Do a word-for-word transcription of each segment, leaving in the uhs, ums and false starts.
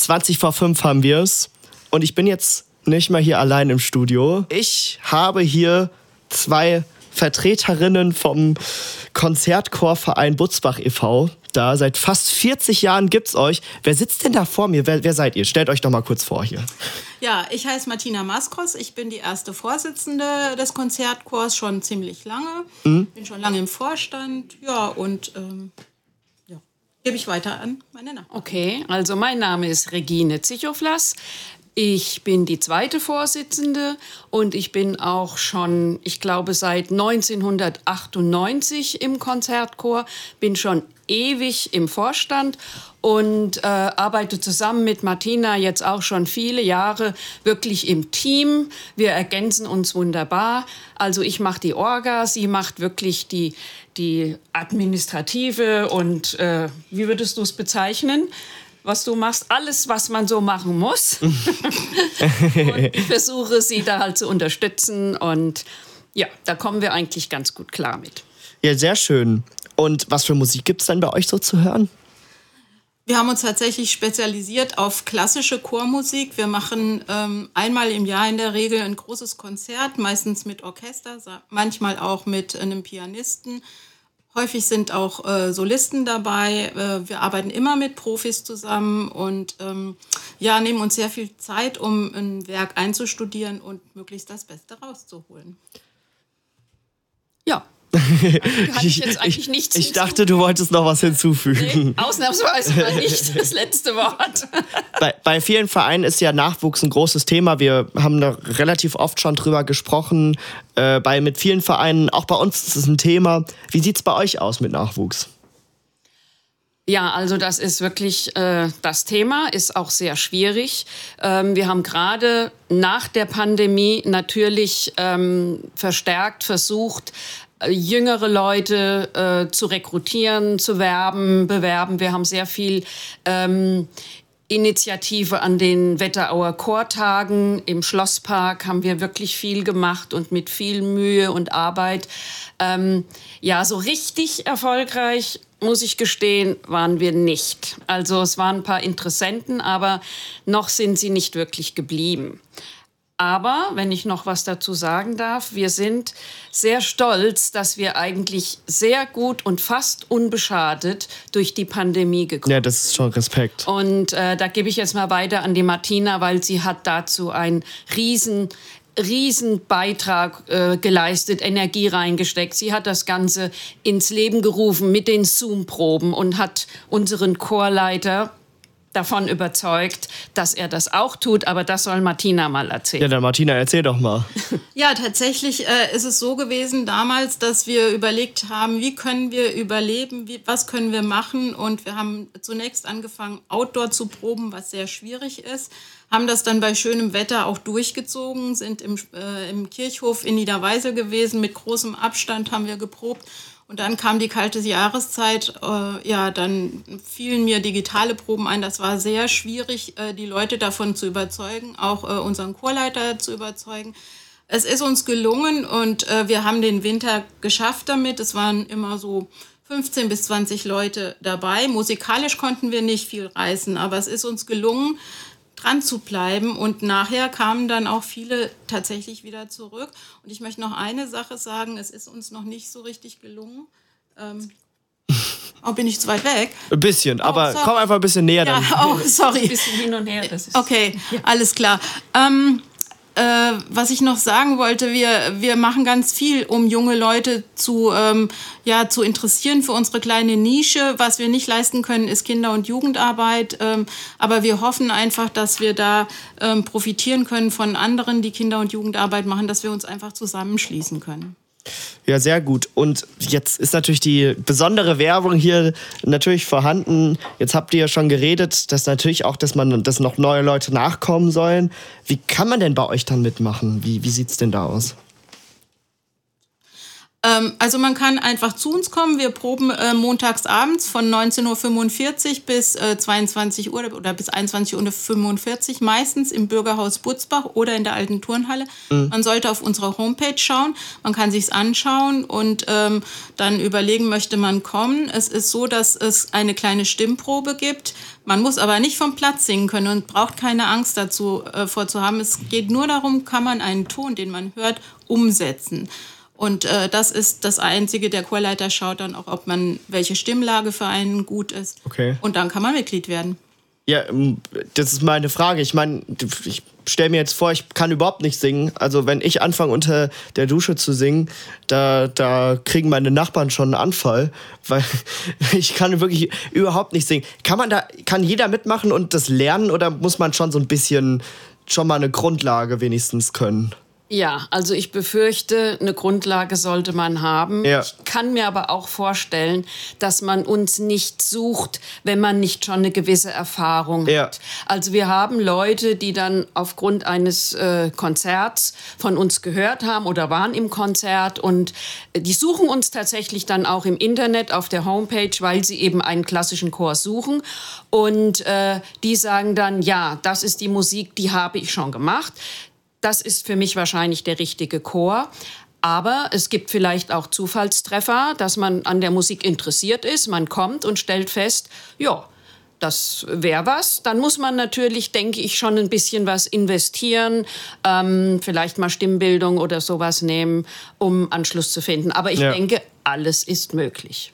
zwanzig vor fünf haben wir es. Und ich bin jetzt nicht mal hier allein im Studio. Ich habe hier zwei Vertreterinnen vom Konzertchorverein Butzbach e V da. Seit fast vierzig Jahren gibt's euch. Wer sitzt denn da vor mir? Wer, wer seid ihr? Stellt euch doch mal kurz vor hier. Ja, ich heiße Martina Maskros. Ich bin die erste Vorsitzende des Konzertchors schon ziemlich lange. Mhm. Bin schon lange im Vorstand. Ja, und ähm, ja, gebe ich weiter an meine Nachbarn. Okay, also mein Name ist Regine Zichoflas. Ich bin die zweite Vorsitzende und ich bin auch schon, ich glaube, seit neunzehnhundertachtundneunzig im Konzertchor, bin schon ewig im Vorstand und äh, arbeite zusammen mit Martina jetzt auch schon viele Jahre wirklich im Team. Wir ergänzen uns wunderbar. Also ich mache die Orga, sie macht wirklich die, die administrative und äh, wie würdest du es bezeichnen? Was du machst, alles, was man so machen muss. Und ich versuche, sie da halt zu unterstützen. Und ja, da kommen wir eigentlich ganz gut klar mit. Ja, sehr schön. Und was für Musik gibt es denn bei euch so zu hören? Wir haben uns tatsächlich spezialisiert auf klassische Chormusik. Wir machen ähm, einmal im Jahr in der Regel ein großes Konzert, meistens mit Orchester, manchmal auch mit einem Pianisten. Häufig sind auch äh, Solisten dabei. Äh, wir arbeiten immer mit Profis zusammen und ähm, ja, nehmen uns sehr viel Zeit, um ein Werk einzustudieren und möglichst das Beste rauszuholen. Ja. Kann ich jetzt eigentlich ich, nichts ich dachte, du wolltest noch was hinzufügen. Nee, ausnahmsweise mal nicht das letzte Wort. Bei, bei vielen Vereinen ist ja Nachwuchs ein großes Thema. Wir haben da relativ oft schon drüber gesprochen. Äh, bei, mit vielen Vereinen, auch bei uns ist es ein Thema. Wie sieht es bei euch aus mit Nachwuchs? Ja, also das ist wirklich äh, das Thema, ist auch sehr schwierig. Ähm, wir haben gerade nach der Pandemie natürlich ähm, verstärkt versucht, jüngere Leute äh, zu rekrutieren, zu werben, bewerben. Wir haben sehr viel ähm, Initiative an den Wetterauer Chortagen. Im Schlosspark haben wir wirklich viel gemacht und mit viel Mühe und Arbeit. Ähm, ja, so richtig erfolgreich, muss ich gestehen, waren wir nicht. Also es waren ein paar Interessenten, aber noch sind sie nicht wirklich geblieben. Aber, wenn ich noch was dazu sagen darf, wir sind sehr stolz, dass wir eigentlich sehr gut und fast unbeschadet durch die Pandemie gekommen sind. Ja, das ist schon Respekt. Und äh, da gebe ich jetzt mal weiter an die Martina, weil sie hat dazu einen riesen riesen Beitrag äh, geleistet, Energie reingesteckt. Sie hat das Ganze ins Leben gerufen mit den Zoom-Proben und hat unseren Chorleiter davon überzeugt, dass er das auch tut, aber das soll Martina mal erzählen. Ja, dann Martina, erzähl doch mal. Ja, tatsächlich äh, ist es so gewesen damals, dass wir überlegt haben, wie können wir überleben, wie, was können wir machen, und wir haben zunächst angefangen, Outdoor zu proben, was sehr schwierig ist, haben das dann bei schönem Wetter auch durchgezogen, sind im, äh, im Kirchhof in Niederweisel gewesen, mit großem Abstand haben wir geprobt. Und dann kam die kalte Jahreszeit, äh, ja, dann fielen mir digitale Proben ein. Das war sehr schwierig, äh, die Leute davon zu überzeugen, auch äh, unseren Chorleiter zu überzeugen. Es ist uns gelungen und äh, wir haben den Winter geschafft damit. Es waren immer so fünfzehn bis zwanzig Leute dabei. Musikalisch konnten wir nicht viel reißen, aber es ist uns gelungen, dran zu bleiben, und nachher kamen dann auch viele tatsächlich wieder zurück. Und ich möchte noch eine Sache sagen, es ist uns noch nicht so richtig gelungen. Ähm, oh, bin ich zu weit weg? Ein bisschen, oh, aber sorry. Komm einfach ein bisschen näher. Ja, dann. oh, sorry. Ein bisschen hin und her. Das ist Okay, alles klar. Ähm, äh, was ich noch sagen wollte, wir, wir machen ganz viel, um junge Leute zu, ähm, ja, zu interessieren für unsere kleine Nische. Was wir nicht leisten können, ist Kinder- und Jugendarbeit. Ähm, aber wir hoffen einfach, dass wir da ähm, profitieren können von anderen, die Kinder- und Jugendarbeit machen, dass wir uns einfach zusammenschließen können. Ja, sehr gut. Und jetzt ist natürlich die besondere Werbung hier natürlich vorhanden. Jetzt habt ihr ja schon geredet, dass natürlich auch, dass man, dass noch neue Leute nachkommen sollen. Wie kann man denn bei euch dann mitmachen? Wie, wie sieht's denn da aus? Ähm, also man kann einfach zu uns kommen. Wir proben äh, montags abends von neunzehn Uhr fünfundvierzig bis äh, zweiundzwanzig Uhr oder bis einundzwanzig Uhr fünfundvierzig, meistens im Bürgerhaus Butzbach oder in der alten Turnhalle. Mhm. Man sollte auf unsere Homepage schauen, man kann sich's anschauen und ähm, dann überlegen, möchte man kommen. Es ist so, dass es eine kleine Stimmprobe gibt. Man muss aber nicht vom Platz singen können und braucht keine Angst dazu äh, vorzuhaben. Es geht nur darum, kann man einen Ton, den man hört, umsetzen. Und äh, das ist das Einzige, der Chorleiter schaut dann auch, ob man, welche Stimmlage für einen gut ist. Okay. Und dann kann man Mitglied werden. Ja, das ist meine Frage. Ich meine, ich stelle mir jetzt vor, ich kann überhaupt nicht singen. Also wenn ich anfange, unter der Dusche zu singen, da, da kriegen meine Nachbarn schon einen Anfall, weil ich kann wirklich überhaupt nicht singen. Kann man da, kann jeder mitmachen und das lernen oder muss man schon so ein bisschen, schon mal eine Grundlage wenigstens können? Ja, also ich befürchte, eine Grundlage sollte man haben. Ja. Ich kann mir aber auch vorstellen, dass man uns nicht sucht, wenn man nicht schon eine gewisse Erfahrung Ja. hat. Also wir haben Leute, die dann aufgrund eines äh, Konzerts von uns gehört haben oder waren im Konzert und die suchen uns tatsächlich dann auch im Internet auf der Homepage, weil sie eben einen klassischen Chor suchen und äh, die sagen dann, ja, das ist die Musik, die habe ich schon gemacht. Das ist für mich wahrscheinlich der richtige Chor. Aber es gibt vielleicht auch Zufallstreffer, dass man an der Musik interessiert ist. Man kommt und stellt fest, ja, das wäre was. Dann muss man natürlich, denke ich, schon ein bisschen was investieren. Ähm, vielleicht mal Stimmbildung oder sowas nehmen, um Anschluss zu finden. Aber ich ja. denke, alles ist möglich.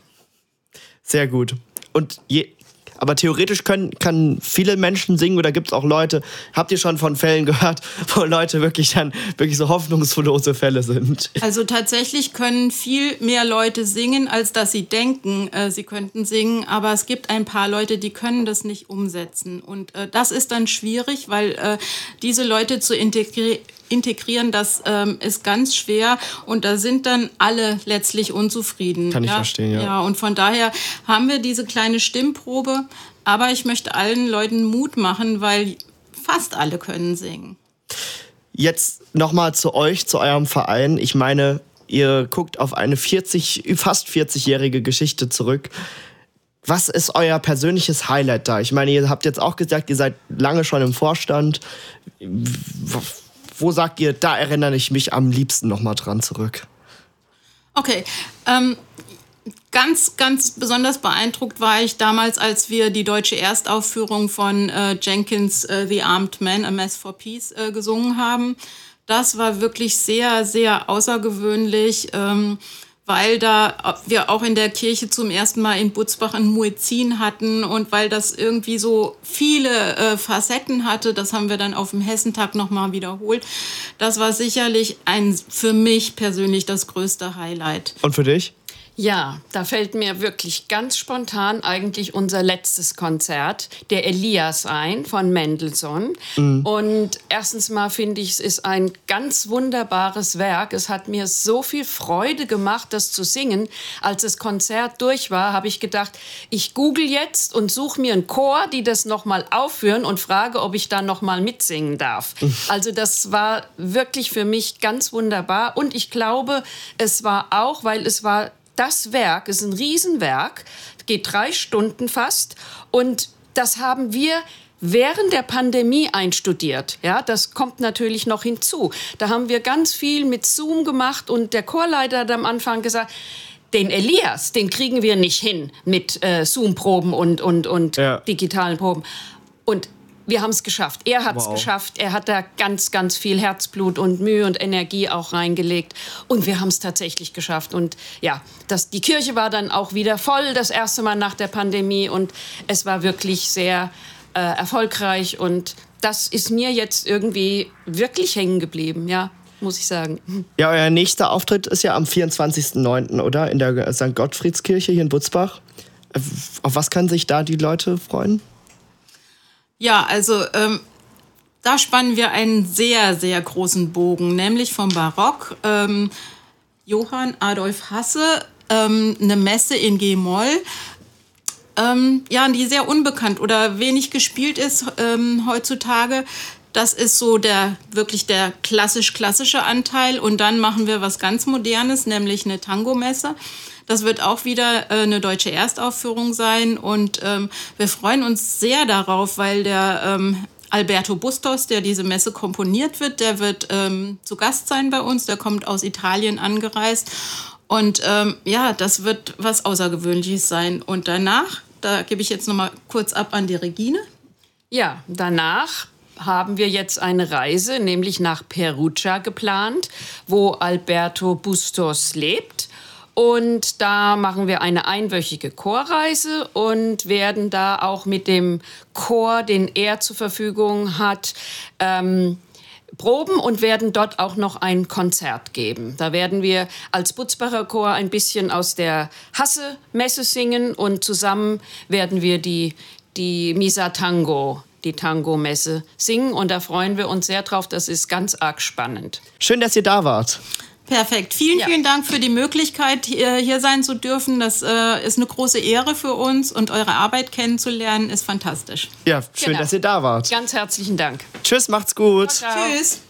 Sehr gut. Und je... Aber theoretisch können kann viele Menschen singen oder gibt es auch Leute, habt ihr schon von Fällen gehört, wo Leute wirklich dann wirklich so hoffnungslose Fälle sind? Also tatsächlich können viel mehr Leute singen, als dass sie denken, äh, sie könnten singen. Aber es gibt ein paar Leute, die können das nicht umsetzen. Und äh, das ist dann schwierig, weil äh, diese Leute zu integrieren, integrieren, das ähm, ist ganz schwer und da sind dann alle letztlich unzufrieden. Kann ich ja? verstehen, ja. Ja, und von daher haben wir diese kleine Stimmprobe, aber ich möchte allen Leuten Mut machen, weil fast alle können singen. Jetzt nochmal zu euch, zu eurem Verein. Ich meine, ihr guckt auf eine vierzig, fast vierzig-jährige Geschichte zurück. Was ist euer persönliches Highlight da? Ich meine, ihr habt jetzt auch gesagt, ihr seid lange schon im Vorstand. Wo sagt ihr, da erinnere ich mich am liebsten nochmal dran zurück? Okay, ähm, ganz, ganz besonders beeindruckt war ich damals, als wir die deutsche Erstaufführung von äh, Jenkins' uh, The Armed Man, A Mass for Peace äh, gesungen haben. Das war wirklich sehr, sehr außergewöhnlich, ähm, weil da wir auch in der Kirche zum ersten Mal in Butzbach ein Muezzin hatten und weil das irgendwie so viele äh, Facetten hatte, das haben wir dann auf dem Hessentag nochmal wiederholt. Das war sicherlich ein, für mich persönlich das größte Highlight. Und für dich? Ja, da fällt mir wirklich ganz spontan eigentlich unser letztes Konzert, der Elias, ein von Mendelssohn. Mhm. Und erstens mal finde ich, es ist ein ganz wunderbares Werk. Es hat mir so viel Freude gemacht, das zu singen. Als das Konzert durch war, habe ich gedacht, ich google jetzt und suche mir einen Chor, die das nochmal aufführen und frage, ob ich da nochmal mitsingen darf. Mhm. Also das war wirklich für mich ganz wunderbar. Und ich glaube, es war auch, weil es war das Werk, ist ein Riesenwerk, geht drei Stunden fast und das haben wir während der Pandemie einstudiert. Ja, das kommt natürlich noch hinzu. Da haben wir ganz viel mit Zoom gemacht und der Chorleiter hat am Anfang gesagt, den Elias, den kriegen wir nicht hin mit äh, Zoom-Proben und, und, und ja. digitalen Proben. Und wir haben es geschafft. Er hat es wow. geschafft. Er hat da ganz, ganz viel Herzblut und Mühe und Energie auch reingelegt. Und wir haben es tatsächlich geschafft. Und ja, das, die Kirche war dann auch wieder voll, das erste Mal nach der Pandemie. Und es war wirklich sehr äh, erfolgreich. Und das ist mir jetzt irgendwie wirklich hängen geblieben, ja, muss ich sagen. Ja, euer nächster Auftritt ist ja am vierundzwanzigsten neunten, oder? In der Sankt Gottfriedskirche hier in Butzbach. Auf was können sich da die Leute freuen? Ja, also ähm, da spannen wir einen sehr, sehr großen Bogen, nämlich vom Barock. Ähm, Johann Adolf Hasse, ähm, eine Messe in G-Moll, ähm, ja, die sehr unbekannt oder wenig gespielt ist ähm, heutzutage. Das ist so der wirklich der klassisch-klassische Anteil. Und dann machen wir was ganz Modernes, nämlich eine Tango-Messe. Das wird auch wieder äh, eine deutsche Erstaufführung sein. Und ähm, wir freuen uns sehr darauf, weil der ähm, Alberto Bustos, der diese Messe komponiert wird, der wird ähm, zu Gast sein bei uns. Der kommt aus Italien angereist. Und ähm, ja, das wird was Außergewöhnliches sein. Und danach, da gebe ich jetzt noch mal kurz ab an die Regine. Ja, danach haben wir jetzt eine Reise, nämlich nach Perugia geplant, wo Alberto Bustos lebt. Und da machen wir eine einwöchige Chorreise und werden da auch mit dem Chor, den er zur Verfügung hat, ähm, proben und werden dort auch noch ein Konzert geben. Da werden wir als Butzbacher Chor ein bisschen aus der Hasse-Messe singen und zusammen werden wir die, die Misa Tango, die Tango-Messe singen. Und da freuen wir uns sehr drauf. Das ist ganz arg spannend. Schön, dass ihr da wart. Perfekt. Vielen, ja. vielen Dank für die Möglichkeit, hier, hier sein zu dürfen. Das äh, ist eine große Ehre für uns und eure Arbeit kennenzulernen ist fantastisch. Ja, schön, genau. dass ihr da wart. Ganz herzlichen Dank. Tschüss, macht's gut. Ciao. Tschüss.